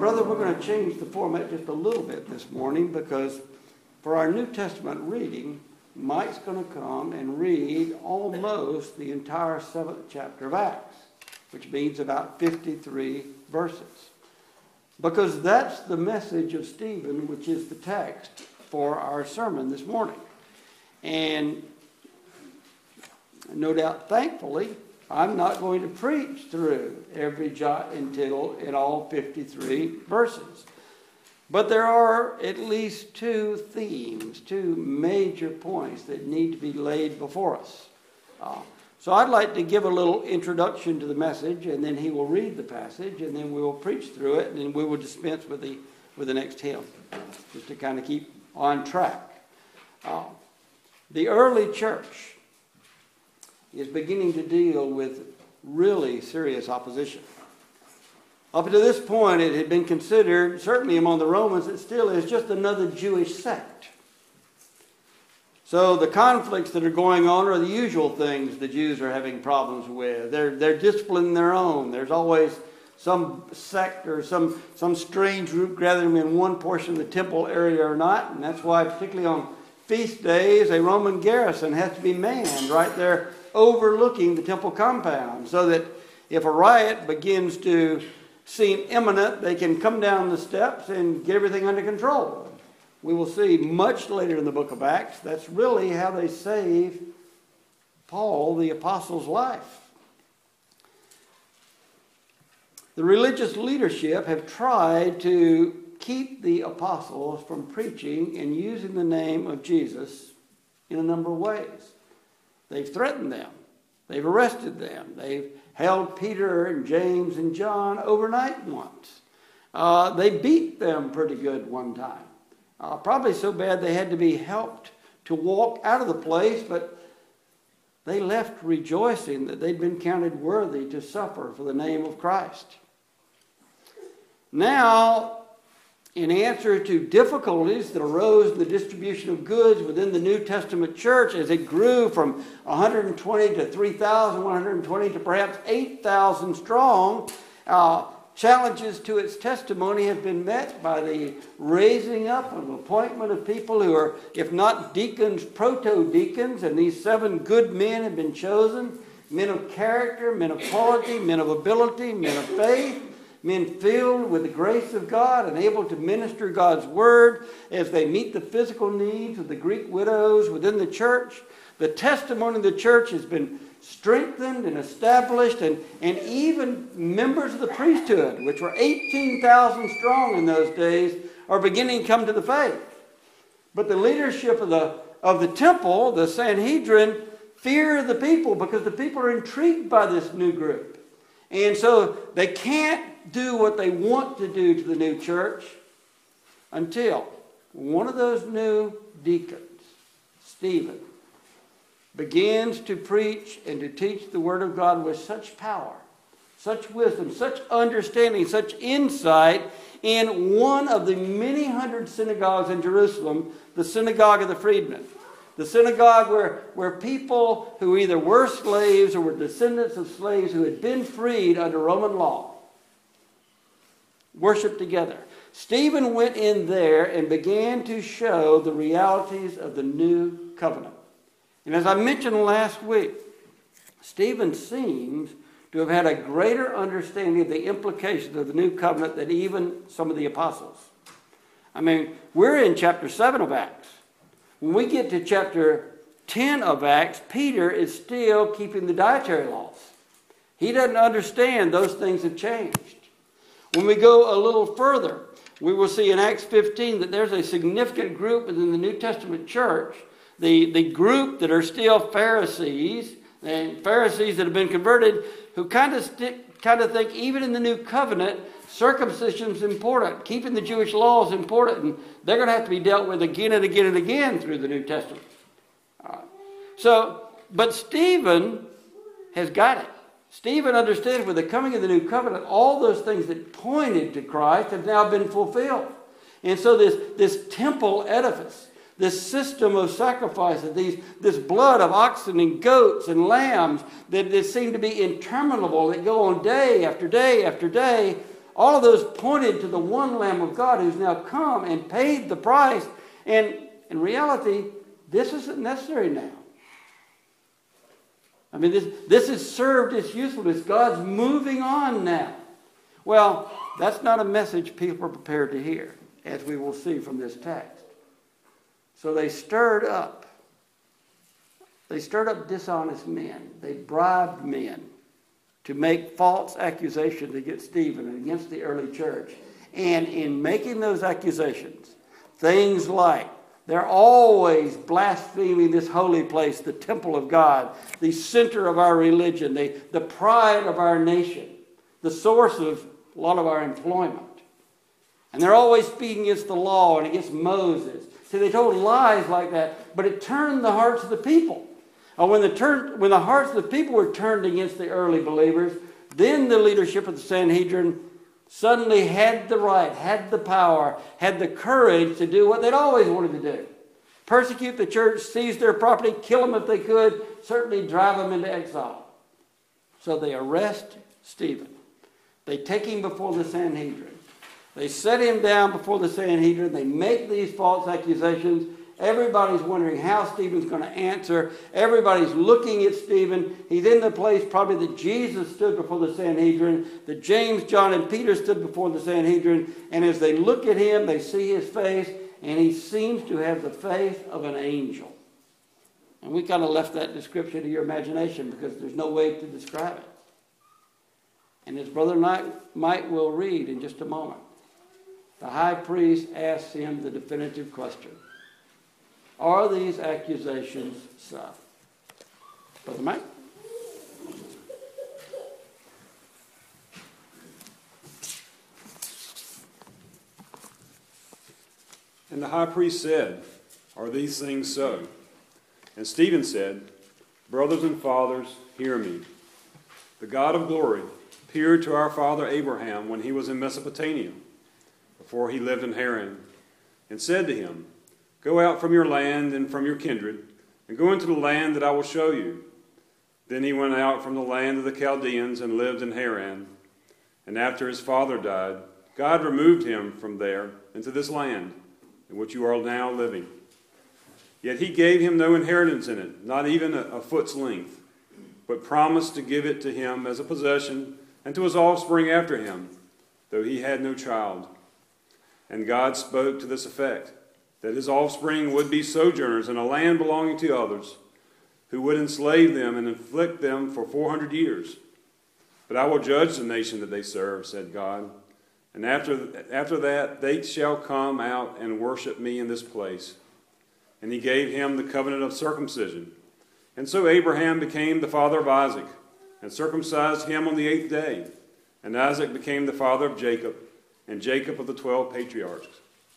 brother, we're going to change the format just a little bit this morning because for our New Testament reading, Mike's going to come and read almost the entire 7th chapter of Acts, which means about 53 verses. Because that's the message of Stephen, which is the text for our sermon this morning. And no doubt, thankfully, I'm not going to preach through every jot and tittle in all 53 verses. But there are at least two themes, two major points that need to be laid before us. So I'd like to give a little introduction to the message, and then he will read the passage, and then we will preach through it, and then we will dispense with the next hymn, just to kind of keep on track. The early church is beginning to deal with really serious opposition. Up to this point, it had been considered, certainly among the Romans, it still is just another Jewish sect. So the conflicts that are going on are the usual things the Jews are having problems with. They're disciplining their own. There's always some sect or some strange group gathering in one portion of the temple area or not. And that's why, particularly on feast days, a Roman garrison has to be manned right there overlooking the temple compound, so that if a riot begins to seem imminent, they can come down the steps and get everything under control. We will see much later in the book of Acts, that's really how they save Paul, the apostle's life. The religious leadership have tried to keep the apostles from preaching and using the name of Jesus in a number of ways. They've threatened them. They've arrested them. They've held Peter and James and John overnight once. They beat them pretty good one time. Probably so bad they had to be helped to walk out of the place, but they left rejoicing that they'd been counted worthy to suffer for the name of Christ. Now, in answer to difficulties that arose in the distribution of goods within the New Testament church as it grew from 120 to 3,120 to perhaps 8,000 strong, challenges to its testimony have been met by the raising up and appointment of people who are, if not deacons, proto-deacons, and these 7 good men have been chosen, men of character, men of quality, men of ability, men of faith, men filled with the grace of God and able to minister God's word as they meet the physical needs of the Greek widows within the church. The testimony of the church has been strengthened and established, and even members of the priesthood, which were 18,000 strong in those days, are beginning to come to the faith. But the leadership of the temple, the Sanhedrin, fear the people because the people are intrigued by this new group. And so they can't do what they want to do to the new church until one of those new deacons, Stephen, begins to preach and to teach the word of God with such power, such wisdom, such understanding, such insight in one of the many hundred synagogues in Jerusalem, the synagogue of the freedmen. The synagogue where people who either were slaves or were descendants of slaves who had been freed under Roman law worshiped together. Stephen went in there and began to show the realities of the new covenant. And as I mentioned last week, Stephen seems to have had a greater understanding of the implications of the new covenant than even some of the apostles. I mean, we're in chapter 7 of Acts. When we get to chapter 10 of Acts, Peter is still keeping the dietary laws. He doesn't understand those things have changed. When we go a little further, we will see in Acts 15 that there's a significant group within the New Testament church, the group that are still Pharisees, and Pharisees that have been converted, who kind of think even in the new covenant, circumcision is important. Keeping the Jewish law is important. And they're going to have to be dealt with again and again and again through the New Testament. But Stephen has got it. Stephen understands with the coming of the new covenant, all those things that pointed to Christ have now been fulfilled. And so this temple edifice, this system of sacrifices, this blood of oxen and goats and lambs that seem to be interminable, that go on day after day after day, all of those pointed to the one Lamb of God who's now come and paid the price. And in reality, this isn't necessary now. I mean, this has served its usefulness. God's moving on now. Well, that's not a message people are prepared to hear, as we will see from this text. So they stirred up dishonest men. They bribed men to make false accusations against Stephen and against the early church. And in making those accusations, things like they're always blaspheming this holy place, the temple of God, the center of our religion, the pride of our nation, the source of a lot of our employment. And they're always speaking against the law and against Moses. See, they told lies like that, but it turned the hearts of the people. When the hearts of the people were turned against the early believers, then the leadership of the Sanhedrin suddenly had the right, had the power, had the courage to do what they'd always wanted to do. Persecute the church, seize their property, kill them if they could, certainly drive them into exile. So they arrest Stephen. They take him before the Sanhedrin. They set him down before the Sanhedrin. They make these false accusations. Everybody's wondering how Stephen's going to answer. Everybody's looking at Stephen. He's in the place probably that Jesus stood before the Sanhedrin, that James, John, and Peter stood before the Sanhedrin. And as they look at him, they see his face, and he seems to have the faith of an angel. And we kind of left that description to your imagination because there's no way to describe it. And as Brother Mike will read in just a moment, the high priest asks him the definitive question. Are these accusations so? Brother Mike? And the high priest said, Are these things so? And Stephen said, Brothers and fathers, hear me. The God of glory appeared to our father Abraham when he was in Mesopotamia, before he lived in Haran, and said to him, Go out from your land and from your kindred, and go into the land that I will show you. Then he went out from the land of the Chaldeans and lived in Haran. And after his father died, God removed him from there into this land, in which you are now living. Yet he gave him no inheritance in it, not even a foot's length, but promised to give it to him as a possession and to his offspring after him, though he had no child. And God spoke to this effect, that his offspring would be sojourners in a land belonging to others, who would enslave them and afflict them for 400 years. But I will judge the nation that they serve, said God. And after that, they shall come out and worship me in this place. And he gave him the covenant of circumcision. And so Abraham became the father of Isaac, and circumcised him on the 8th day. And Isaac became the father of Jacob, and Jacob of the 12 patriarchs.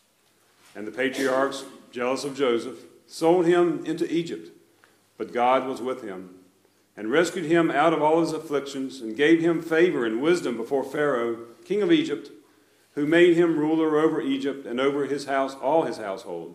And the patriarchs, jealous of Joseph, sold him into Egypt. But God was with him, and rescued him out of all his afflictions, and gave him favor and wisdom before Pharaoh, king of Egypt, who made him ruler over Egypt and over his house, all his household.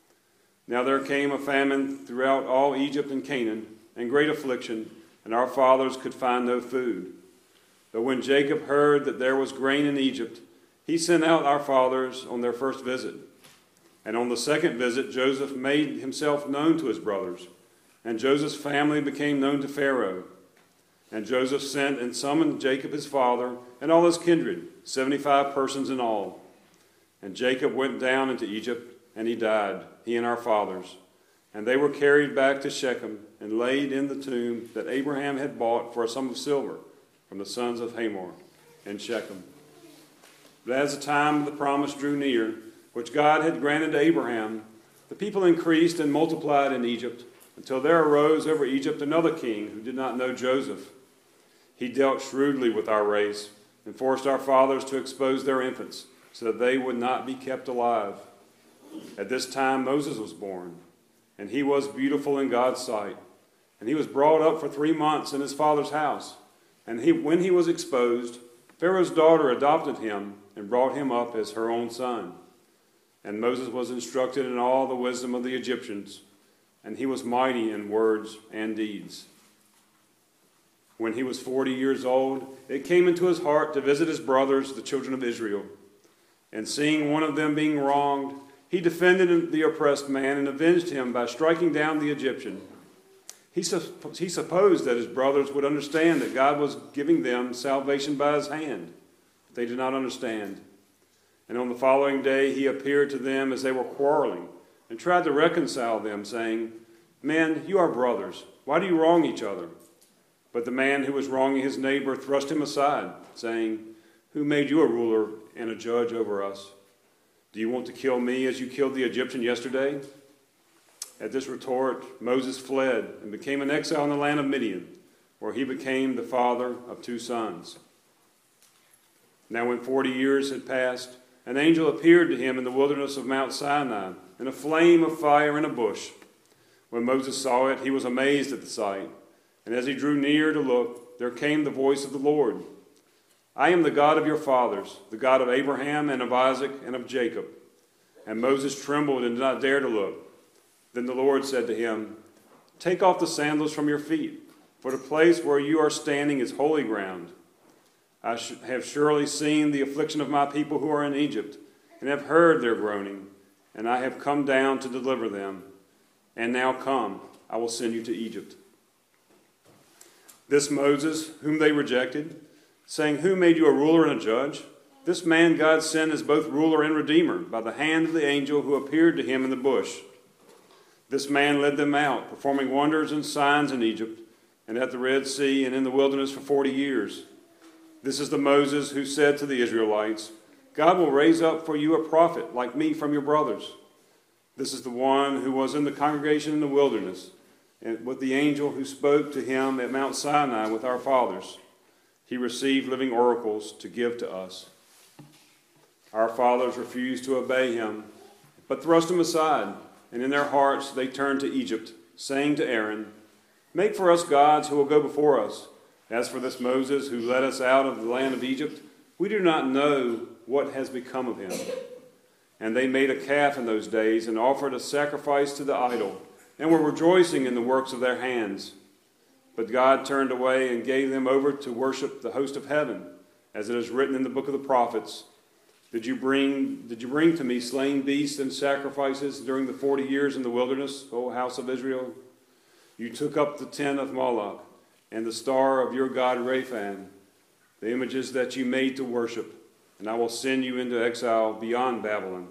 Now there came a famine throughout all Egypt and Canaan, and great affliction, and our fathers could find no food. But when Jacob heard that there was grain in Egypt, he sent out our fathers on their first visit. And on the second visit, Joseph made himself known to his brothers, and Joseph's family became known to Pharaoh. And Joseph sent and summoned Jacob his father and all his kindred, 75 persons in all. And Jacob went down into Egypt, and he died, he and our fathers. And they were carried back to Shechem and laid in the tomb that Abraham had bought for a sum of silver from the sons of Hamor in Shechem. But as the time of the promise drew near, which God had granted to Abraham, the people increased and multiplied in Egypt, until there arose over Egypt another king who did not know Joseph. He dealt shrewdly with our race and forced our fathers to expose their infants, so that they would not be kept alive. At this time Moses was born, and he was beautiful in God's sight. And he was brought up for 3 months in his father's house. And when he was exposed, Pharaoh's daughter adopted him and brought him up as her own son. And Moses was instructed in all the wisdom of the Egyptians, and he was mighty in words and deeds. When he was 40 years old, it came into his heart to visit his brothers, the children of Israel. And seeing one of them being wronged, he defended the oppressed man and avenged him by striking down the Egyptian. He supposed that his brothers would understand that God was giving them salvation by his hand. But they did not understand. And on the following day he appeared to them as they were quarreling and tried to reconcile them, saying, "Men, you are brothers. Why do you wrong each other?" But the man who was wronging his neighbor thrust him aside, saying, "Who made you a ruler and a judge over us? Do you want to kill me as you killed the Egyptian yesterday?" At this retort, Moses fled and became an exile in the land of Midian, where he became the father of 2 sons. Now when 40 years had passed, an angel appeared to him in the wilderness of Mount Sinai, in a flame of fire in a bush. When Moses saw it, he was amazed at the sight. And as he drew near to look, there came the voice of the Lord. "I am the God of your fathers, the God of Abraham and of Isaac and of Jacob." And Moses trembled and did not dare to look. Then the Lord said to him, "Take off the sandals from your feet, for the place where you are standing is holy ground. I have surely seen the affliction of my people who are in Egypt, and have heard their groaning, and I have come down to deliver them. And now come, I will send you to Egypt." This Moses, whom they rejected, saying, "Who made you a ruler and a judge?" This man God sent as both ruler and redeemer by the hand of the angel who appeared to him in the bush. This man led them out, performing wonders and signs in Egypt, and at the Red Sea, and in the wilderness for 40 years. This is the Moses who said to the Israelites, "God will raise up for you a prophet like me from your brothers." This is the one who was in the congregation in the wilderness, and with the angel who spoke to him at Mount Sinai with our fathers. He received living oracles to give to us. Our fathers refused to obey him, but thrust him aside, and in their hearts they turned to Egypt, saying to Aaron, "Make for us gods who will go before us. As for this Moses who led us out of the land of Egypt, we do not know what has become of him." And they made a calf in those days and offered a sacrifice to the idol, and were rejoicing in the works of their hands. But God turned away and gave them over to worship the host of heaven, as it is written in the book of the prophets. Did you bring to me slain beasts and sacrifices during the 40 years in the wilderness, O house of Israel? You took up the tent of Moloch and the star of your god Rephan, the images that you made to worship, and I will send you into exile beyond Babylon.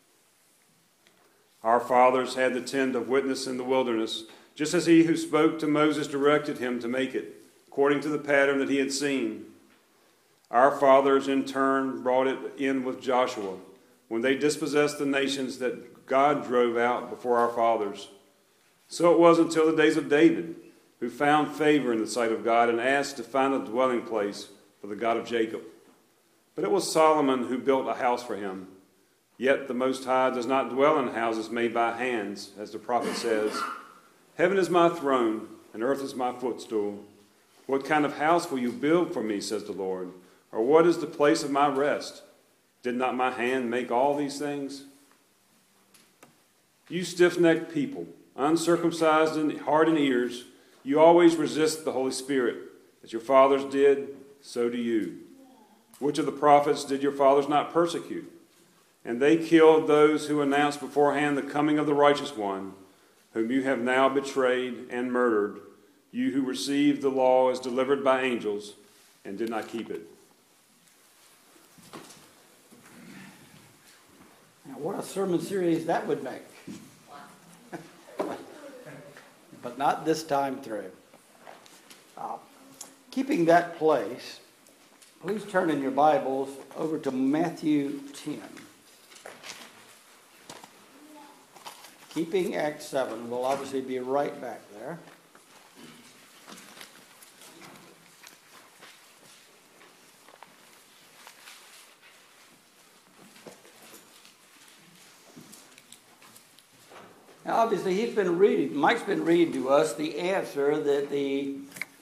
Our fathers had the tent of witness in the wilderness, just as he who spoke to Moses directed him to make it, according to the pattern that he had seen. Our fathers in turn brought it in with Joshua, when they dispossessed the nations that God drove out before our fathers. So it was until the days of David, who found favor in the sight of God and asked to find a dwelling place for the God of Jacob. But it was Solomon who built a house for him. Yet the Most High does not dwell in houses made by hands, as the prophet says, "Heaven is my throne, and earth is my footstool. What kind of house will you build for me, says the Lord? Or what is the place of my rest? Did not my hand make all these things? You stiff-necked people, uncircumcised in heart and ears, you always resist the Holy Spirit. As your fathers did, so do you. Which of the prophets did your fathers not persecute? And they killed those who announced beforehand the coming of the righteous one, whom you have now betrayed and murdered, you who received the law as delivered by angels and did not keep it." Now, what a sermon series that would make. But not this time through. Keeping that place, please turn in your Bibles over to Matthew 10. Keeping Acts 7. We'll obviously be right back there. Now, obviously, Mike's been reading to us the answer that the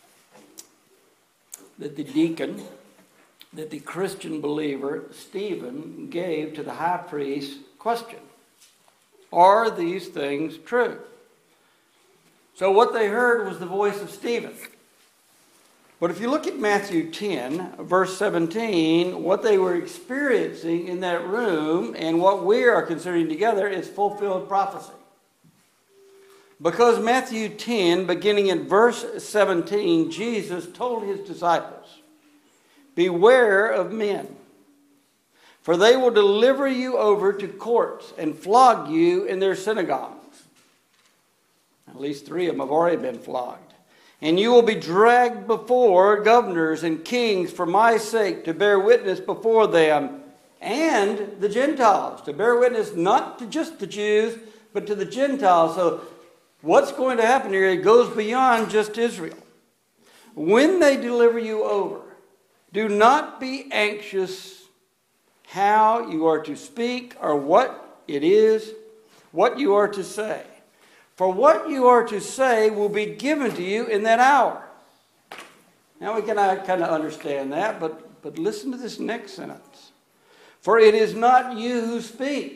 deacon, that the Christian believer, Stephen, gave to the high priest's question. Are these things true? So what they heard was the voice of Stephen. But if you look at Matthew 10, verse 17, what they were experiencing in that room and what we are considering together is fulfilled prophecy. Because Matthew 10, beginning in verse 17, Jesus told his disciples, "Beware of men, for they will deliver you over to courts and flog you in their synagogues." At least 3 of them have already been flogged. "And you will be dragged before governors and kings for my sake to bear witness before them and the Gentiles." To bear witness not to just the Jews, but to the Gentiles. So what's going to happen here? It goes beyond just Israel. "When they deliver you over, do not be anxious how you are to speak or what it is, what you are to say. For what you are to say will be given to you in that hour." Now we can kind of understand that, but listen to this next sentence. "For it is not you who speak."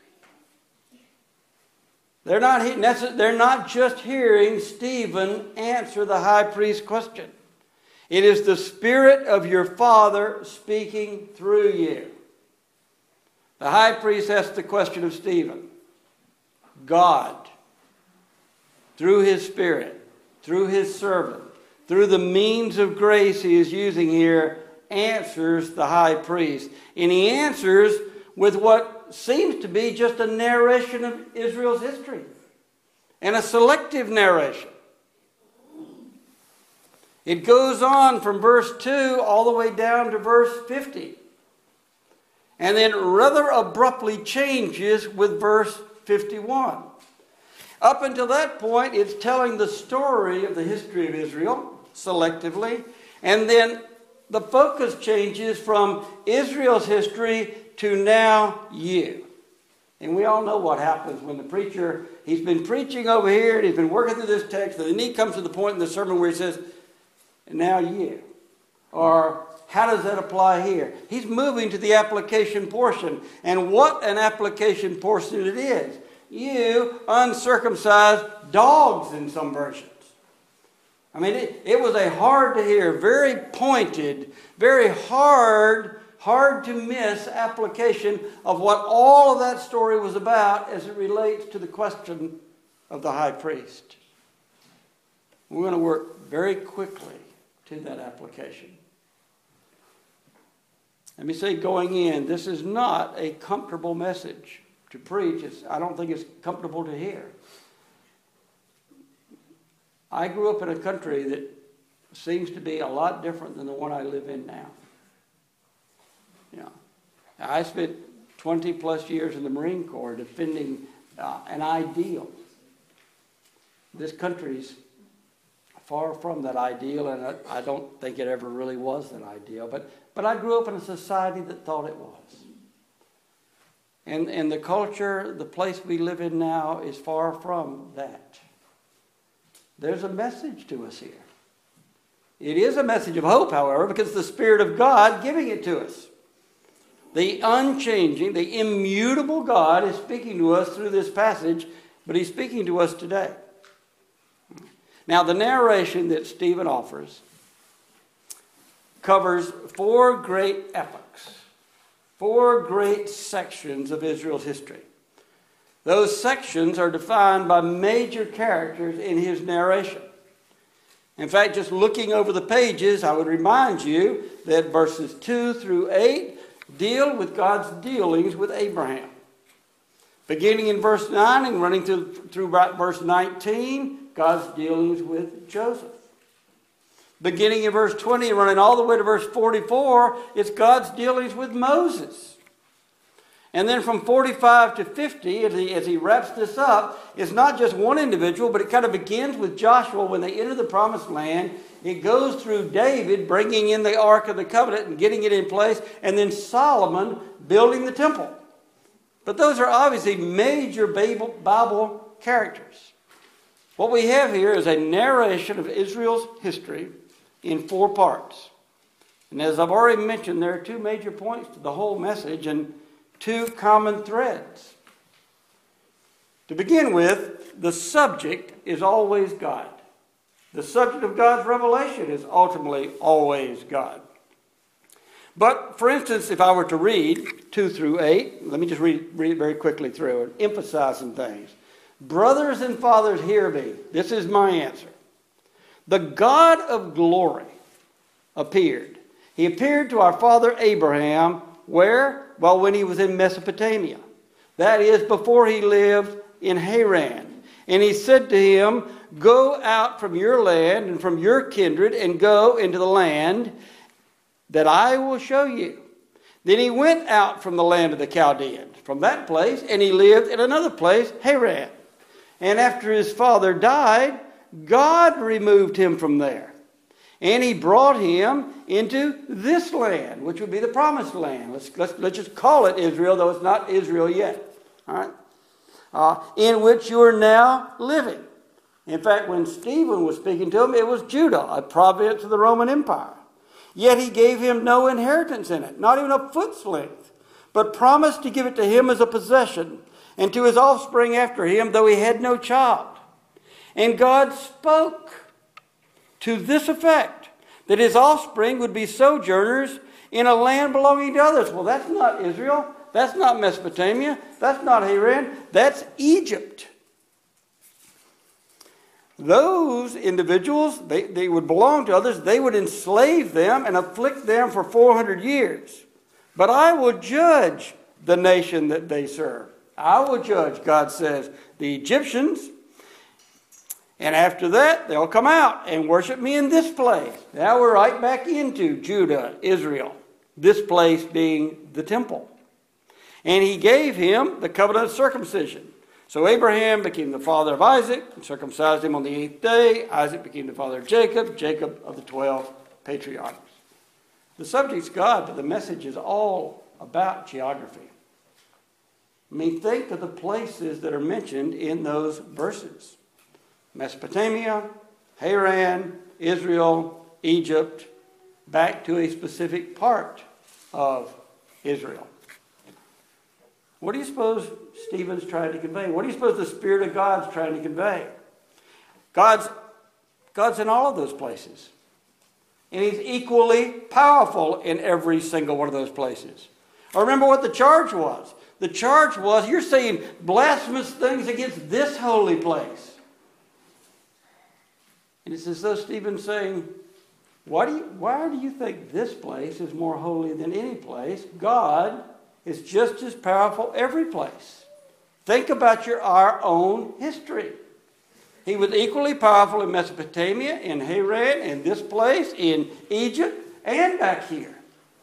They're not just hearing Stephen answer the high priest's question. It is the Spirit of your Father speaking through you. The high priest asked the question of Stephen. God, through his Spirit, through his servant, through the means of grace he is using here, answers the high priest. And he answers with what seems to be just a narration of Israel's history, and a selective narration. It goes on from verse 2 all the way down to verse 50, and then rather abruptly changes with verse 51. Up until that point, it's telling the story of the history of Israel selectively, and then the focus changes from Israel's history to now you. And we all know what happens when the preacher, he's been preaching over here and he's been working through this text, and then he comes to the point in the sermon where he says, "And now you." Or, how does that apply here? He's moving to the application portion. And what an application portion it is. You uncircumcised dogs in some versions. I mean, it was a hard to hear, very pointed, very hard to miss application of what all of that story was about as it relates to the question of the high priest. We're going to work very quickly to that application. Let me say going in, this is not a comfortable message to preach. I don't think it's comfortable to hear. I grew up in a country that seems to be a lot different than the one I live in now. I spent 20 plus years in the Marine Corps defending an ideal. This country's far from that ideal, and I don't think it ever really was that ideal. But I grew up in a society that thought it was. And the culture, the place we live in now, is far from that. There's a message to us here. It is a message of hope, however, because it's the Spirit of God giving it to us. The unchanging, the immutable God is speaking to us through this passage, but he's speaking to us today. Now, the narration that Stephen offers covers 4 great epochs, 4 great sections of Israel's history. Those sections are defined by major characters in his narration. In fact, just looking over the pages, I would remind you that verses 2 through 8 deal with God's dealings with Abraham. Beginning in verse 9 and running through verse 19, God's dealings with Joseph. Beginning in verse 20 and running all the way to verse 44, it's God's dealings with Moses. And then from 45 to 50, as he wraps this up, it's not just one individual, but it kind of begins with Joshua when they enter the promised land. It goes through David bringing in the Ark of the Covenant and getting it in place, and then Solomon building the temple. But those are obviously major Bible characters. What we have here is a narration of Israel's history in 4 parts. And as I've already mentioned, there are 2 major points to the whole message and 2 common threads. To begin with, the subject is always God. The subject of God's revelation is ultimately always God. But, for instance, if I were to read 2 through 8, let me just read it very quickly through and emphasize some things. Brothers and fathers, hear me. This is my answer. The God of glory appeared. He appeared to our father Abraham, where? Well, when he was in Mesopotamia. That is, before he lived in Haran. And he said to him, go out from your land and from your kindred and go into the land that I will show you. Then he went out from the land of the Chaldeans, from that place, and he lived in another place, Haran. And after his father died, God removed him from there. And he brought him into this land, which would be the promised land. Let's just call it Israel, though it's not Israel yet. All right? In which you are now living. In fact, when Stephen was speaking to him, it was Judah, a province of the Roman Empire. Yet he gave him no inheritance in it, not even a foot's length, but promised to give it to him as a possession, and to his offspring after him, though he had no child. And God spoke to this effect, that his offspring would be sojourners in a land belonging to others. Well, that's not Israel. That's not Mesopotamia. That's not Haran. That's Egypt. Those individuals, they would belong to others. They would enslave them and afflict them for 400 years. But I will judge the nation that they serve. I will judge, God says, the Egyptians. And after that, they'll come out and worship me in this place. Now we're right back into Judah, Israel. This place being the temple. And he gave him the covenant of circumcision. So Abraham became the father of Isaac, and circumcised him on the 8th day. Isaac became the father of Jacob, Jacob of the 12 patriarchs. The subject's God, but the message is all about geography. I mean, think of the places that are mentioned in those verses. Mesopotamia, Haran, Israel, Egypt, back to a specific part of Israel. What do you suppose Stephen's trying to convey? What do you suppose the Spirit of God's trying to convey? God's in all of those places. And he's equally powerful in every single one of those places. Or remember what the charge was. The charge was, you're saying blasphemous things against this holy place. And it's as though Stephen's saying, why do you think this place is more holy than any place? God is just as powerful every place. Think about our own history. He was equally powerful in Mesopotamia, in Haran, in this place, in Egypt, and back here.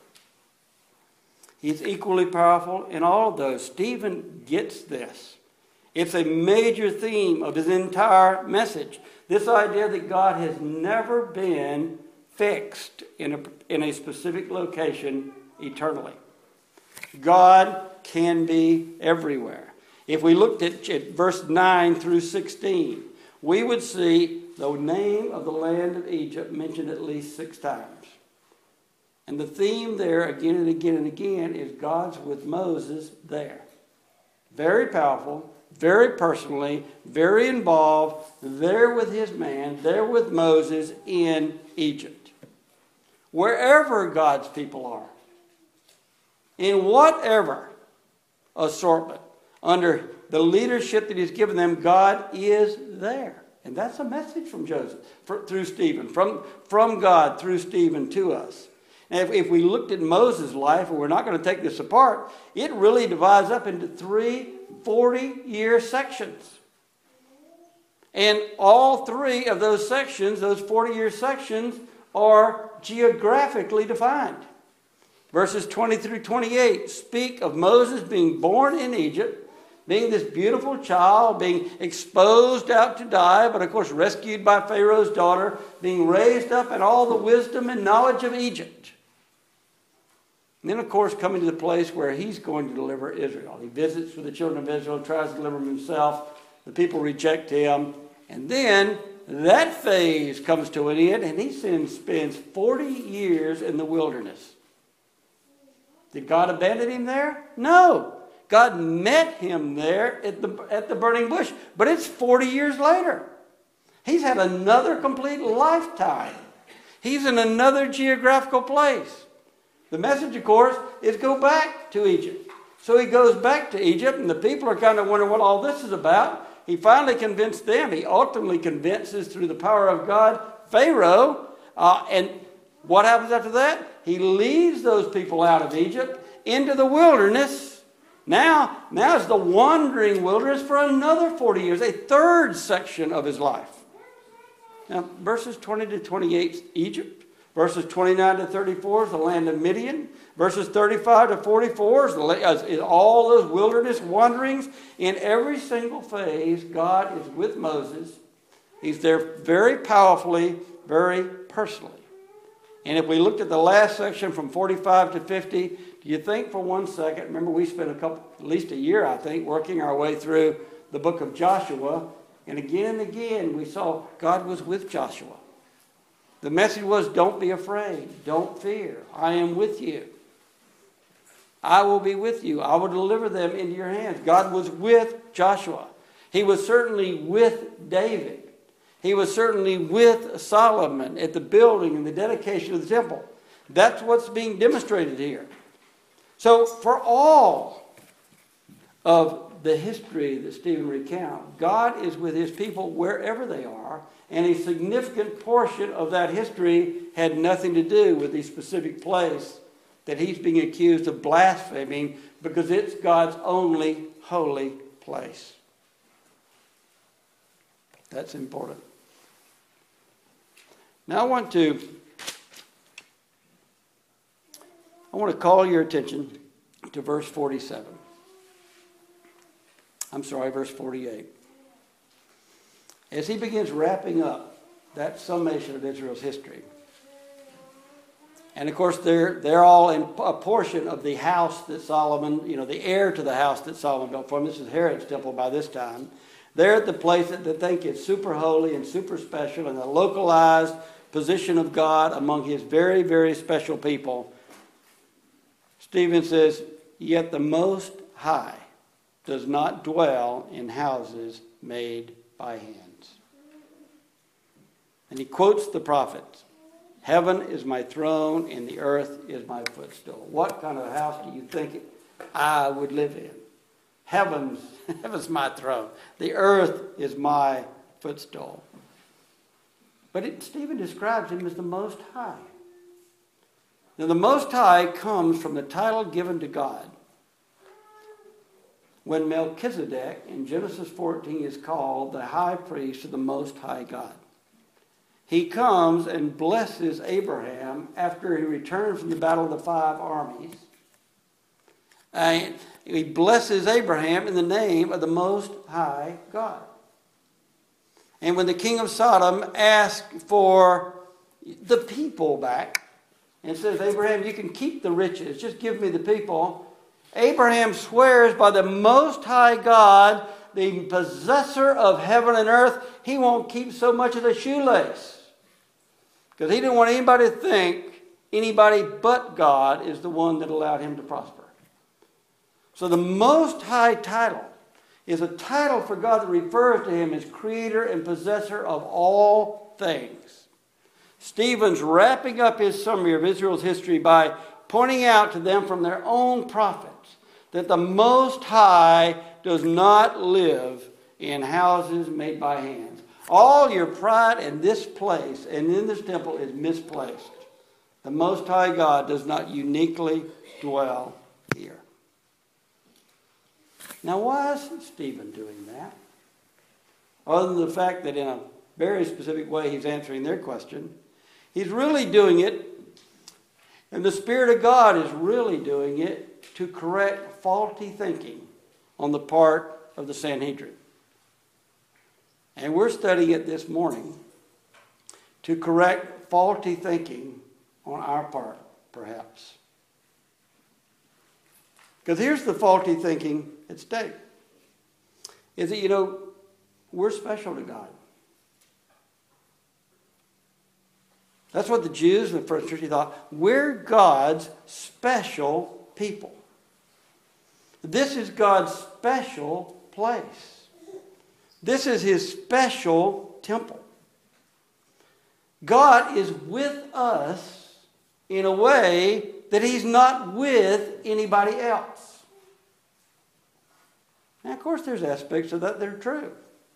He's equally powerful in all of those. Stephen gets this. It's a major theme of his entire message. This idea that God has never been fixed in a specific location eternally. God can be everywhere. If we looked at verse 9 through 16, we would see the name of the land of Egypt mentioned at least 6 times. And the theme there again and again and again is God's with Moses there. Very powerful, very personally, very involved, there with his man, there with Moses in Egypt. Wherever God's people are, in whatever assortment, under the leadership that he's given them, God is there. And that's a message from Joseph, through Stephen, from God through Stephen to us. And if we looked at Moses' life, and we're not going to take this apart, it really divides up into 3 40-year sections. And all 3 of those sections, those 40-year sections, are geographically defined. Verses 20 through 28 speak of Moses being born in Egypt, being this beautiful child, being exposed out to die, but of course rescued by Pharaoh's daughter, being raised up in all the wisdom and knowledge of Egypt. And then, of course, coming to the place where he's going to deliver Israel. He visits with the children of Israel, tries to deliver them himself. The people reject him. And then that phase comes to an end, and he spends 40 years in the wilderness. Did God abandon him there? No. God met him there at the burning bush. But it's 40 years later. He's had another complete lifetime. He's in another geographical place. The message, of course, is go back to Egypt. So he goes back to Egypt, and the people are kind of wondering what all this is about. He finally convinced them. He ultimately convinces, through the power of God, Pharaoh. And what happens after that? He leads those people out of Egypt into the wilderness. Now it's the wandering wilderness for another 40 years, a third section of his life. Now, verses 20 to 28 is Egypt. Verses 29 to 34 is the land of Midian. Verses 35 to 44 is all those wilderness wanderings. In every single phase, God is with Moses. He's there very powerfully, very personally. And if we looked at the last section from 45 to 50, do you think for 1 second, remember we spent at least a year, I think, working our way through the book of Joshua. And again, we saw God was with Joshua. The message was, don't be afraid. Don't fear. I am with you. I will be with you. I will deliver them into your hands. God was with Joshua. He was certainly with David. He was certainly with Solomon at the building and the dedication of the temple. That's what's being demonstrated here. So for all of the history that Stephen recounts, God is with his people wherever they are, and a significant portion of that history had nothing to do with the specific place that he's being accused of blaspheming, because it's God's only holy place. That's important. Now I want to call your attention to verse 47. Verse 48. As he begins wrapping up that summation of Israel's history. And of course, they're all in a portion of the house that Solomon, the heir to the house that Solomon built for him. This is Herod's temple by this time. They're at the place that they think is super holy and super special, and a localized position of God among his very, very special people. Stephen says, yet the Most High does not dwell in houses made by hands. And he quotes the prophets. Heaven is my throne and the earth is my footstool. What kind of house do you think I would live in? Heaven's my throne. The earth is my footstool. But Stephen describes him as the Most High. Now, the Most High comes from the title given to God. When Melchizedek in Genesis 14 is called the high priest of the Most High God. He comes and blesses Abraham after he returns from the battle of the 5 armies. And he blesses Abraham in the name of the Most High God. And when the king of Sodom asked for the people back and says, Abraham, you can keep the riches, just give me the people. Abraham swears by the Most High God, the possessor of heaven and earth, he won't keep so much as a shoelace. Because he didn't want anybody to think anybody but God is the one that allowed him to prosper. So the Most High title is a title for God that refers to him as creator and possessor of all things. Stephen's wrapping up his summary of Israel's history by pointing out to them from their own prophets that the Most High does not live in houses made by hands. All your pride in this place and in this temple is misplaced. The Most High God does not uniquely dwell here. Now, why is Stephen doing that? Other than the fact that in a very specific way he's answering their question, he's really doing it, and the Spirit of God is really doing it to correct faulty thinking on the part of the Sanhedrin. And we're studying it this morning to correct faulty thinking on our part, perhaps. Because here's the faulty thinking at stake. Is that, we're special to God. That's what the Jews in the first century thought. We're God's special people. This is God's special place. This is his special temple. God is with us in a way that he's not with anybody else. Now, of course, there's aspects of that that are true.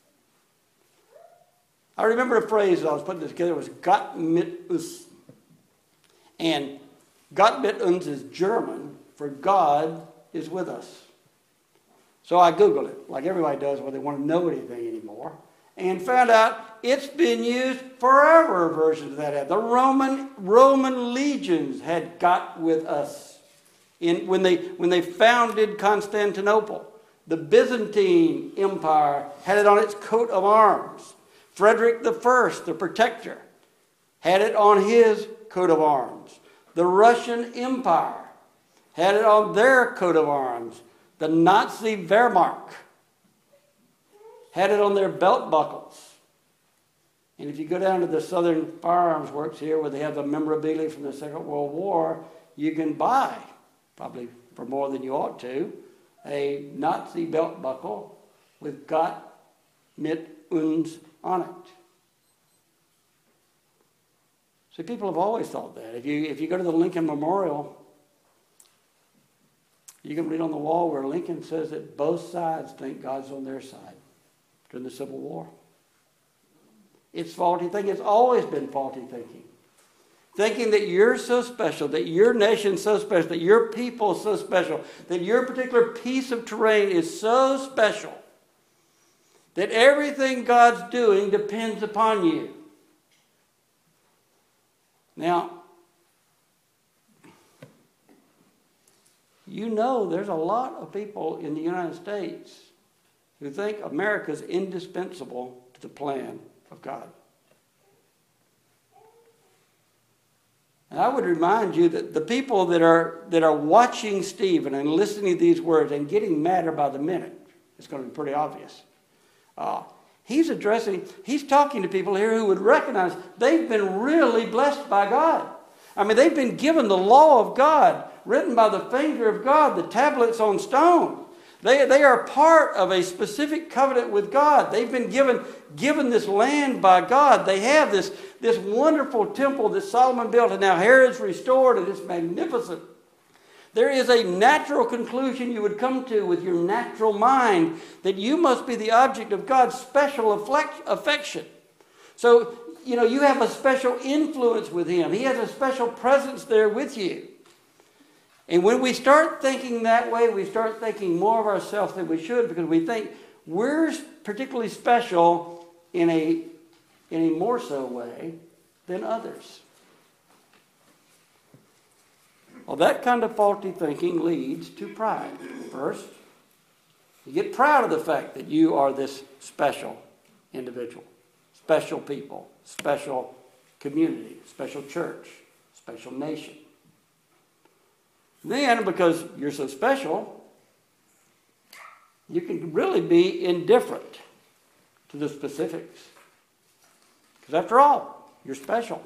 I remember a phrase that I was putting this together, was Gott mit uns. And Gott mit uns is German for God is with us. So I Googled it, like everybody does when they want to know anything anymore, and found out it's been used forever, versions of that. The Roman legions had Gott with us when they founded Constantinople. The Byzantine Empire had it on its coat of arms. Frederick I, the Protector, had it on his coat of arms. The Russian Empire had it on their coat of arms. The Nazi Wehrmacht had it on their belt buckles. And if you go down to the Southern Firearms Works here, where they have the memorabilia from the Second World War, you can buy, probably for more than you ought to, a Nazi belt buckle with Gott mit uns on it. See, people have always thought that. If you go to the Lincoln Memorial, you can read on the wall where Lincoln says that both sides think God's on their side during the Civil War. It's faulty thinking. It's always been faulty thinking. Thinking that you're so special, that your nation's so special, that your people's so special, that your particular piece of terrain is so special, that everything God's doing depends upon you. Now, you know there's a lot of people in the United States who think America's indispensable to the plan of God. And I would remind you that the people that are watching Stephen and listening to these words and getting madder by the minute, it's going to be pretty obvious. He's talking to people here who would recognize they've been really blessed by God. I mean, they've been given the law of God, written by the finger of God, the tablets on stone. They are part of a specific covenant with God. They've been given this land by God. They have this wonderful temple that Solomon built, and now Herod's restored, and it's magnificent. There is a natural conclusion you would come to with your natural mind that you must be the object of God's special affection. So, you have a special influence with him. He has a special presence there with you. And when we start thinking that way, we start thinking more of ourselves than we should, because we think we're particularly special in a more so way than others. Well, that kind of faulty thinking leads to pride. First, you get proud of the fact that you are this special individual, special people, special community, special church, special nation. Then, because you're so special, you can really be indifferent to the specifics. Because after all, you're special.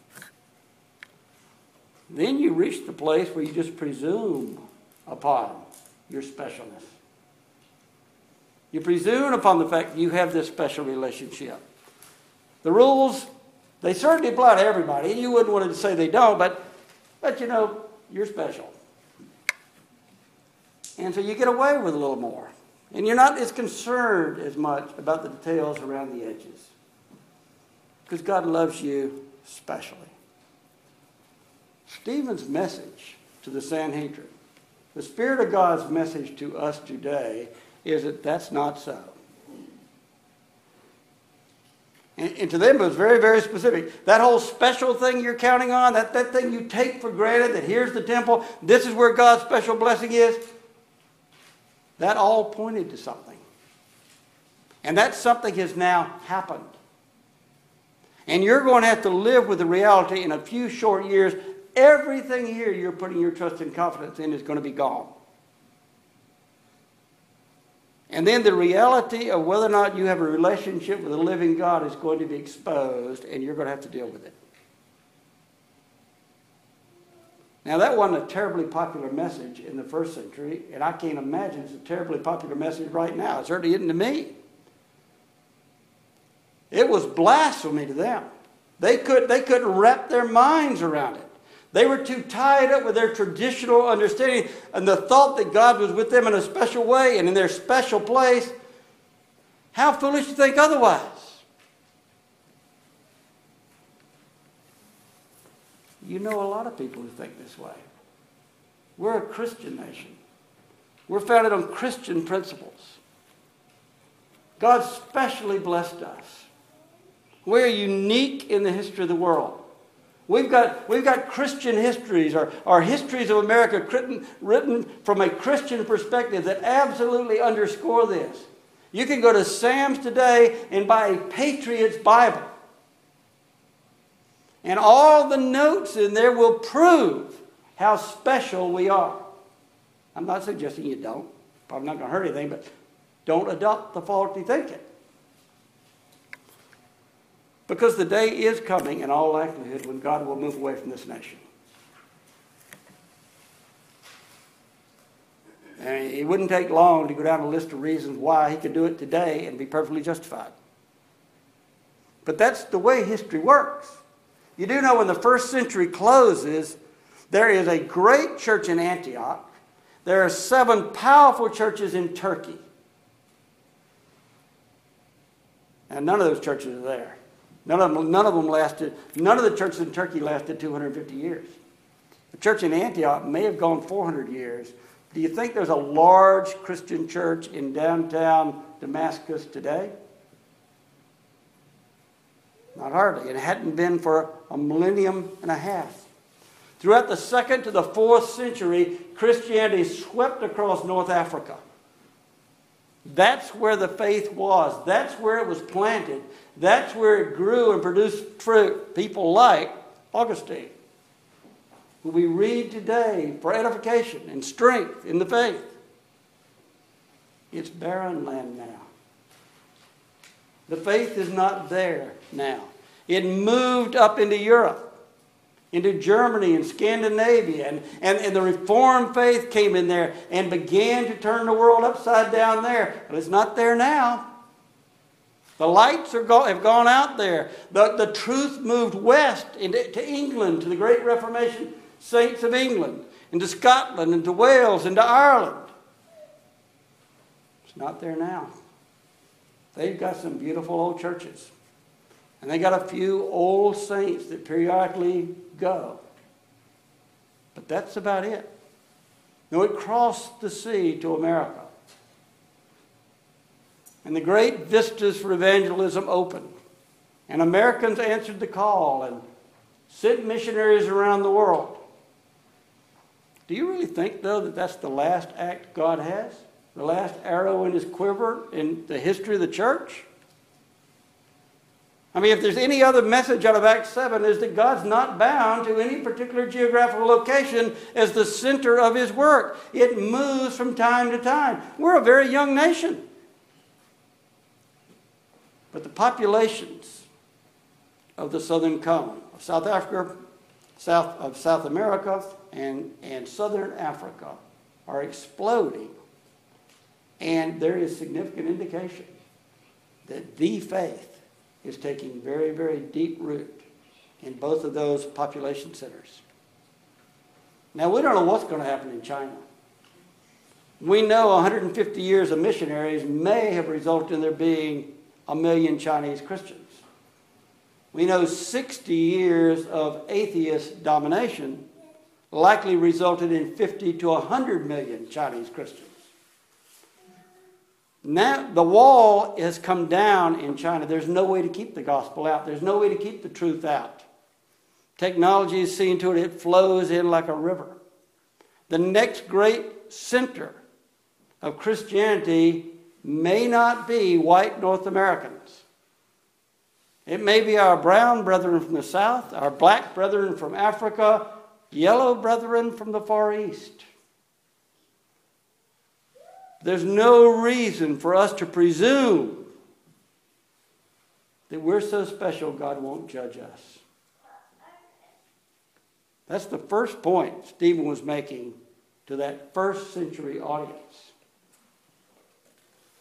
Then you reach the place where you just presume upon your specialness. You presume upon the fact that you have this special relationship. The rules, they certainly apply to everybody. You wouldn't want to say they don't, but you're special. And so you get away with a little more. And you're not as concerned as much about the details around the edges. Because God loves you specially. Stephen's message to the Sanhedrin, the Spirit of God's message to us today, is that that's not so. And to them it was very, very specific. That whole special thing you're counting on, that thing you take for granted, that here's the temple, this is where God's special blessing is, that all pointed to something. And that something has now happened. And you're going to have to live with the reality in a few short years. Everything here you're putting your trust and confidence in is going to be gone. And then the reality of whether or not you have a relationship with a living God is going to be exposed, and you're going to have to deal with it. Now, that wasn't a terribly popular message in the first century, and I can't imagine it's a terribly popular message right now. It certainly isn't to me. It was blasphemy to them. They couldn't wrap their minds around it. They were too tied up with their traditional understanding and the thought that God was with them in a special way and in their special place. How foolish to think otherwise. You know a lot of people who think this way. We're a Christian nation. We're founded on Christian principles. God specially blessed us. We're unique in the history of the world. We've got Christian histories, or histories of America written from a Christian perspective that absolutely underscore this. You can go to Sam's today and buy a Patriot's Bible. And all the notes in there will prove how special we are. I'm not suggesting you don't. Probably not going to hurt anything, but don't adopt the faulty thinking. Because the day is coming, in all likelihood, when God will move away from this nation. And it wouldn't take long to go down a list of reasons why he could do it today and be perfectly justified. But that's the way history works. You do know when the first century closes, there is a great church in Antioch. There are 7 powerful churches in Turkey. And none of those churches are there. None of them lasted. None of the churches in Turkey lasted 250 years. The church in Antioch may have gone 400 years. Do you think there's a large Christian church in downtown Damascus today? Not hardly. It hadn't been for a millennium and a half. Throughout the 2nd to the 4th century, Christianity swept across North Africa. That's where the faith was. That's where it was planted. That's where it grew and produced fruit. People like Augustine, who we read today for edification and strength in the faith. It's barren land now. The faith is not there now. It moved up into Europe, into Germany and Scandinavia, and the Reformed faith came in there and began to turn the world upside down there. But it's not there now. The lights have gone out there. The truth moved west to England, to the great Reformation saints of England, into Scotland, into Wales, into Ireland. It's not there now. They've got some beautiful old churches. And they got a few old saints that periodically go. But that's about it. No, it crossed the sea to America. And the great vistas for evangelism opened. And Americans answered the call and sent missionaries around the world. Do you really think, though, that that's the last act God has? The last arrow in his quiver in the history of the church? I mean, if there's any other message out of Acts 7, is that God's not bound to any particular geographical location as the center of his work. It moves from time to time. We're a very young nation. But the populations of the southern cone, of South Africa, South America, and southern Africa are exploding. And there is significant indication that the faith is taking very, very deep root in both of those population centers. Now, we don't know what's going to happen in China. We know 150 years of missionaries may have resulted in there being 1 million Chinese Christians. We know 60 years of atheist domination likely resulted in 50 to 100 million Chinese Christians. Now, the wall has come down in China. There's no way to keep the gospel out. There's no way to keep the truth out. Technology is seeing to it, it flows in like a river. The next great center of Christianity may not be white North Americans. It may be our brown brethren from the south, our black brethren from Africa, yellow brethren from the Far East. There's no reason for us to presume that we're so special God won't judge us. That's the first point Stephen was making to that first century audience.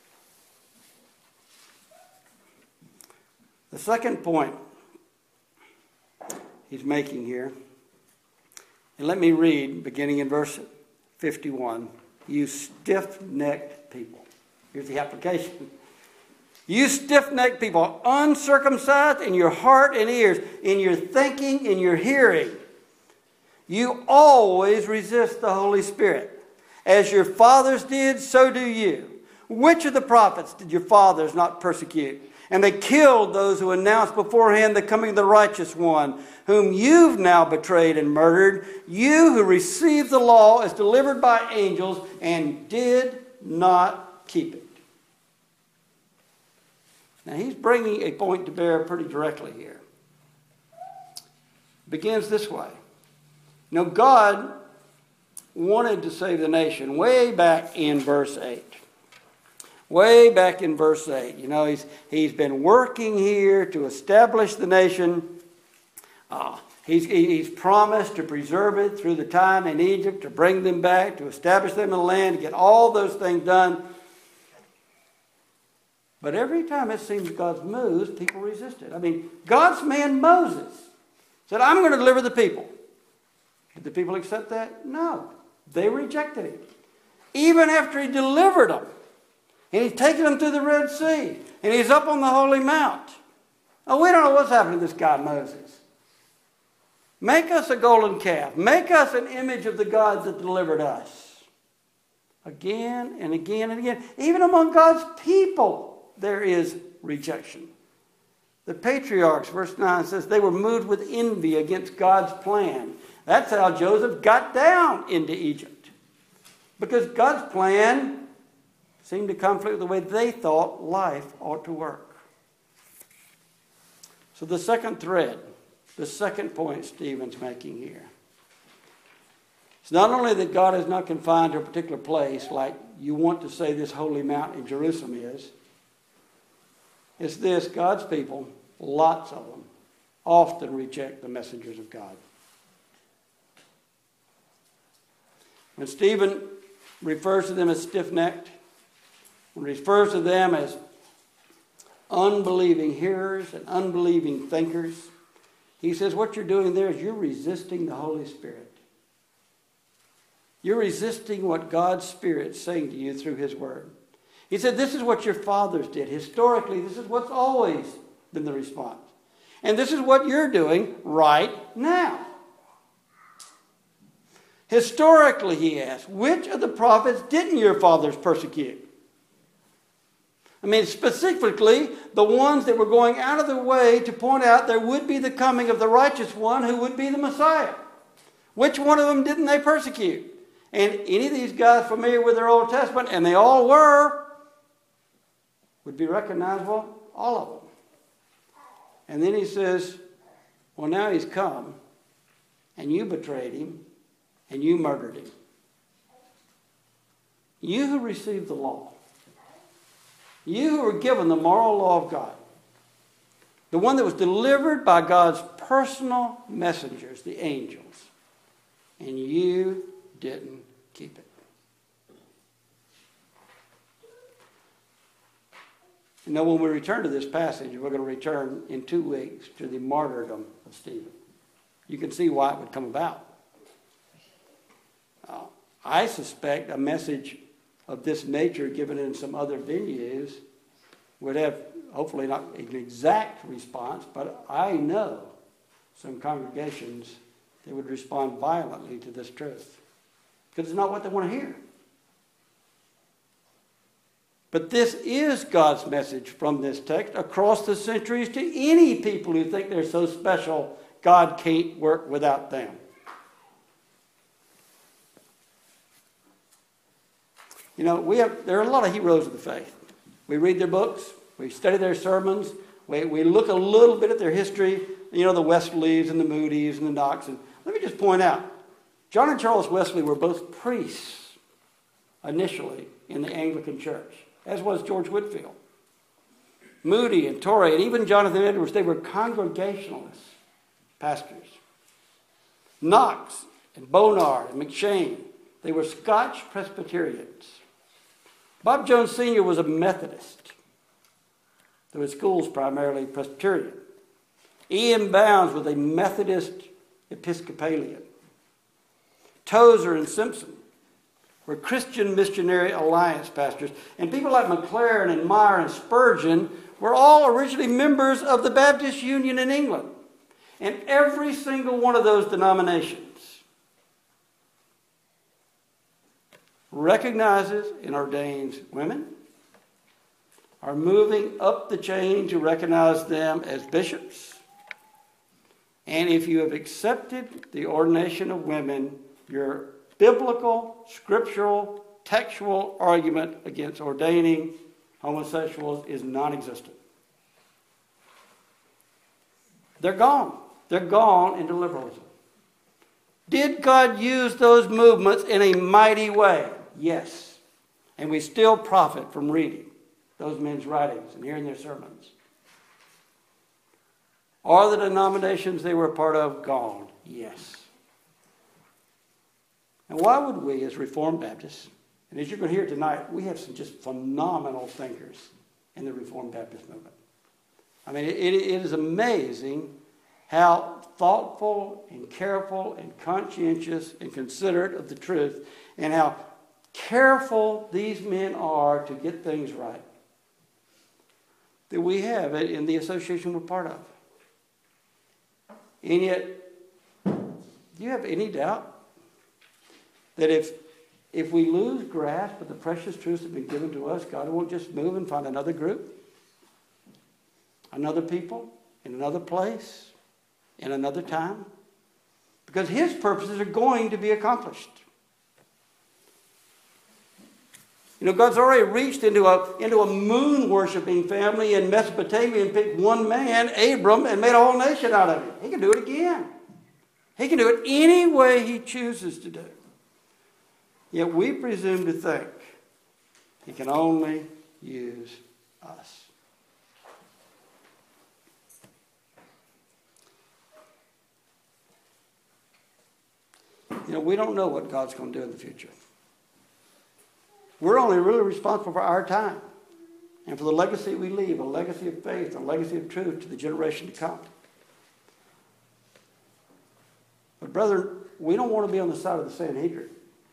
The second point he's making here. And let me read, beginning in verse 51. You stiff-necked people. Here's the application. You stiff-necked people, uncircumcised in your heart and ears, in your thinking, in your hearing. You always resist the Holy Spirit. As your fathers did, so do you. Which of the prophets did your fathers not persecute? And they killed those who announced beforehand the coming of the righteous one, whom you've now betrayed and murdered, you who received the law as delivered by angels and did not keep it. Now he's bringing a point to bear pretty directly here. It begins this way. Now God wanted to save the nation way back in verse 8. Way back in verse 8. You know, he's been working here to establish the nation. He's promised to preserve it through the time in Egypt, to bring them back, to establish them in the land, to get all those things done. But every time it seems God's moves, people resist it. I mean, God's man Moses said, I'm going to deliver the people. Did the people accept that? No. They rejected him. Even after he delivered them. And he's taken them through the Red Sea. And he's up on the Holy Mount. Oh, we don't know what's happening to this guy Moses. Make us a golden calf. Make us an image of the God that delivered us. Again and again and again. Even among God's people, there is rejection. The patriarchs, verse 9 says, they were moved with envy against God's plan. That's how Joseph got down into Egypt. Because God's plan seemed to conflict with the way they thought life ought to work. So the second thread, the second point Stephen's making here. It's not only that God is not confined to a particular place like you want to say this holy mount in Jerusalem is. It's this: God's people, lots of them, often reject the messengers of God. When Stephen refers to them as stiff-necked, when he refers to them as unbelieving hearers and unbelieving thinkers, he says what you're doing there is you're resisting the Holy Spirit. You're resisting what God's Spirit's saying to you through His Word. He said, this is what your fathers did. Historically, this is what's always been the response. And this is what you're doing right now. Historically, he asked, which of the prophets didn't your fathers persecute? I mean, specifically, the ones that were going out of their way to point out there would be the coming of the righteous one who would be the Messiah. Which one of them didn't they persecute? And any of these guys familiar with their Old Testament, and they all were, would be recognizable, all of them. And then he says, well, now he's come, and you betrayed him, and you murdered him. You who received the law, you who were given the moral law of God, the one that was delivered by God's personal messengers, the angels, and you didn't keep it. You know, when we return to this passage, we're going to return in 2 weeks to the martyrdom of Stephen. You can see why it would come about. I suspect a message of this nature given in some other venues would have, hopefully not an exact response, but I know some congregations that would respond violently to this truth. Because it's not what they want to hear. But this is God's message from this text across the centuries to any people who think they're so special God can't work without them. You know, there are a lot of heroes of the faith. We read their books, we study their sermons, we look a little bit at their history, you know, the Wesleys and the Moody's and the Knox. And let me just point out, John and Charles Wesley were both priests initially in the Anglican Church, as was George Whitefield. Moody and Torrey and even Jonathan Edwards, they were Congregationalist pastors. Knox and Bonard and McShane, they were Scotch Presbyterians. Bob Jones Sr. was a Methodist, though his school's primarily Presbyterian. Ian Bounds was a Methodist Episcopalian. Tozer and Simpson were Christian Missionary Alliance pastors. And people like McLaren and Meyer and Spurgeon were all originally members of the Baptist Union in England. And every single one of those denominations recognizes and ordains women, are moving up the chain to recognize them as bishops. And if you have accepted the ordination of women, your biblical, scriptural, textual argument against ordaining homosexuals is non-existent. They're gone. They're gone into liberalism. Did God use those movements in a mighty way? Yes. And we still profit from reading those men's writings and hearing their sermons. Are the denominations they were a part of gone? Yes. And why would we, as Reformed Baptists, and as you're going to hear tonight, we have some just phenomenal thinkers in the Reformed Baptist movement. I mean, it is amazing how thoughtful and careful and conscientious and considerate of the truth, and how careful these men are to get things right, that we have in the association we're part of. And yet, do you have any doubt that if we lose grasp of the precious truths that have been given to us, God won't just move and find another group, another people, in another place, in another time? Because his purposes are going to be accomplished. You know, God's already reached into a moon-worshiping family in Mesopotamia and picked one man, Abram, and made a whole nation out of it. He can do it again. He can do it any way he chooses to do. Yet we presume to think he can only use us. You know, we don't know what God's going to do in the future. We're only really responsible for our time and for the legacy we leave, a legacy of faith, a legacy of truth to the generation to come. But brethren, we don't want to be on the side of the Sanhedrin.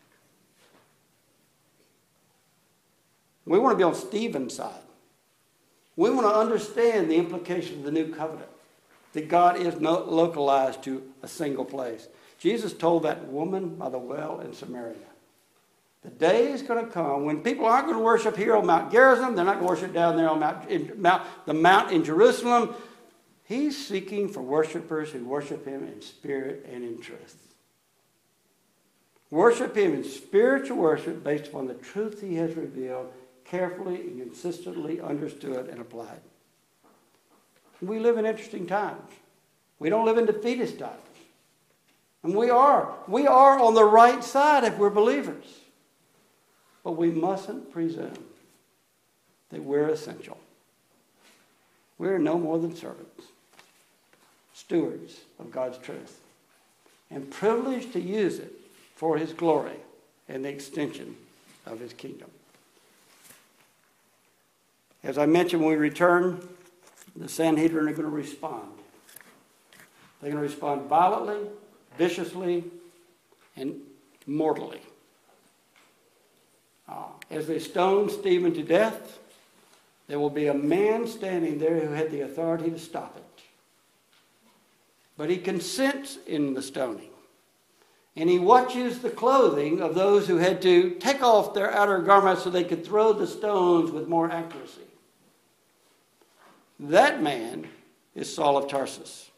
We want to be on Stephen's side. We want to understand the implications of the new covenant, that God is not localized to a single place. Jesus told that woman by the well in Samaria, the day is going to come when people aren't going to worship here on Mount Gerizim. They're not going to worship down there on the mount in Jerusalem. He's seeking for worshipers who worship him in spirit and in truth. Worship him in spiritual worship based upon the truth he has revealed, carefully and consistently understood and applied. We live in interesting times. We don't live in defeatist times. And we are on the right side if we're believers. But we mustn't presume that we're essential. We're no more than servants, stewards of God's truth, and privileged to use it for his glory and the extension of his kingdom. As I mentioned, when we return, the Sanhedrin are going to respond. They're going to respond violently, viciously, and mortally. As they stone Stephen to death, there will be a man standing there who had the authority to stop it. But he consents in the stoning. And he watches the clothing of those who had to take off their outer garments so they could throw the stones with more accuracy. That man is Saul of Tarsus.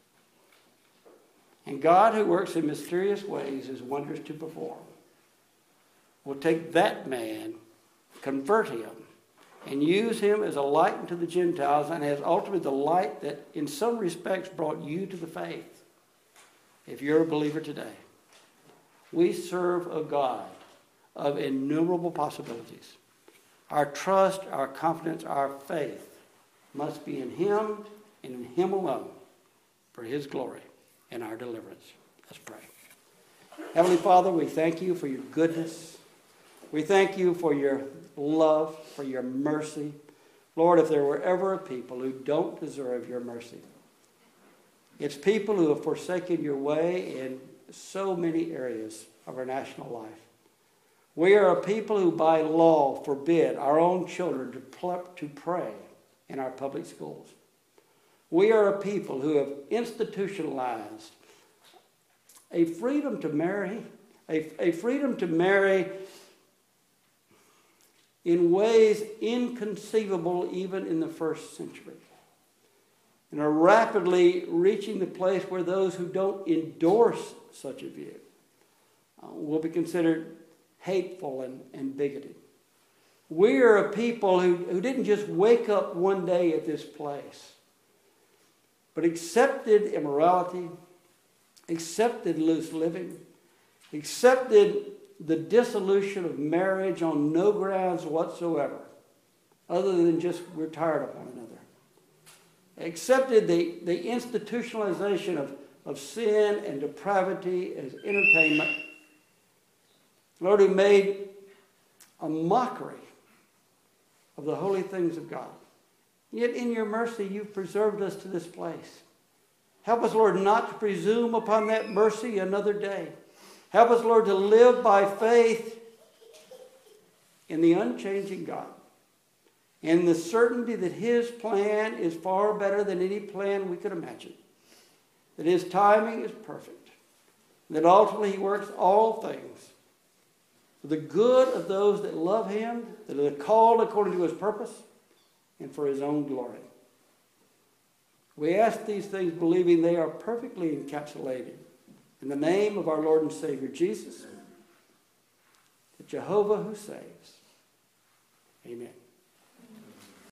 And God, who works in mysterious ways, has wonders to perform, will take that man, convert him, and use him as a light unto the Gentiles, and as ultimately the light that in some respects brought you to the faith, if you're a believer today. We serve a God of innumerable possibilities. Our trust, our confidence, our faith must be in him and in him alone for his glory and our deliverance. Let's pray. Heavenly Father, we thank you for your goodness. We thank you for your love, for your mercy. Lord, if there were ever a people who don't deserve your mercy, It's people who have forsaken your way in so many areas of our national life. We are a people who by law forbid our own children to pray in our public schools. We are a people who have institutionalized a freedom to marry, a freedom to marry in ways inconceivable even in the first century, and are rapidly reaching the place where those who don't endorse such a view will be considered hateful and bigoted. We are a people who didn't just wake up one day at this place, but accepted immorality, accepted loose living, accepted the dissolution of marriage on no grounds whatsoever, other than just we're tired of one another. Accepted the institutionalization of sin and depravity as entertainment. Lord, who made a mockery of the holy things of God. Yet in your mercy, you've preserved us to this place. Help us, Lord, not to presume upon that mercy another day. Help us, Lord, to live by faith in the unchanging God, and the certainty that his plan is far better than any plan we could imagine, that his timing is perfect, that ultimately he works all things for the good of those that love him, that are called according to his purpose, and for his own glory. We ask these things believing they are perfectly encapsulated in the name of our Lord and Savior Jesus, the Jehovah who saves. Amen.